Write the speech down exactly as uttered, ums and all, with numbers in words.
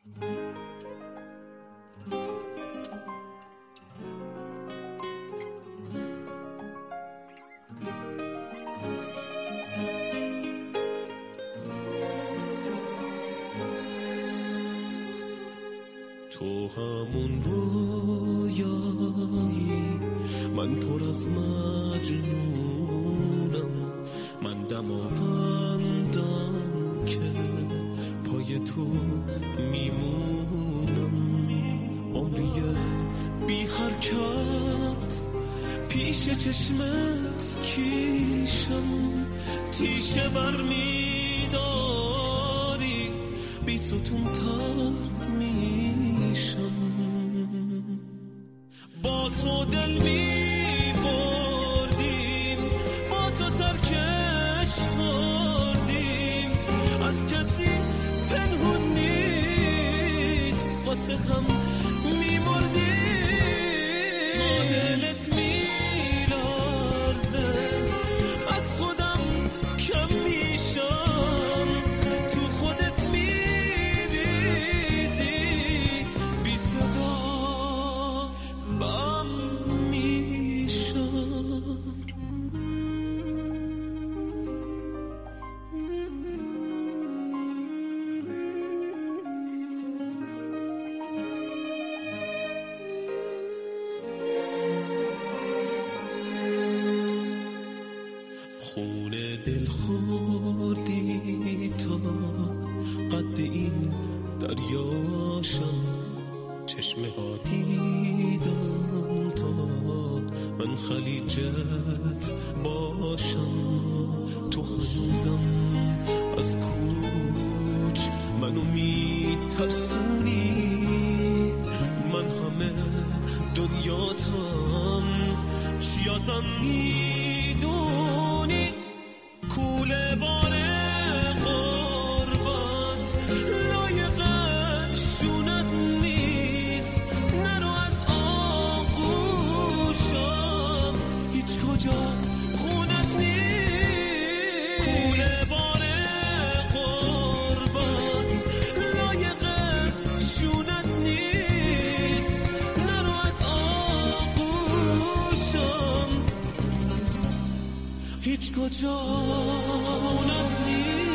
تو همون رویایی، من پر از مجنونم، من دماوندم که پای تو میمونم. عمری بی حرکت پیش چشمت کیشم، تیشه بر میداری، بی ستون تر میشم. با تو دل می بردیم، با تو ترکش خوردیم، از کسی پنهون نیست، واسه هم می مردیم. تا دلت می لرزه از خودم کم میشم، تو خودت می ریزی، بی صدا بم میشم. خونه دل خوردی تا قد این دریاشم، چشمه ها دیدم تا من خلیجت باشم. تو هنوزم از کوچ منو می ترسونی، من همه دنیاتم، چی ازم میدونی؟ کوله باره قربت لایق شونت نیست، نرو از آغوشم، هیچ کجا خونت نیست. کوله باره قربت لایق شونت نیست، نرو از آغوشم، هیچ کجا خونت نیست.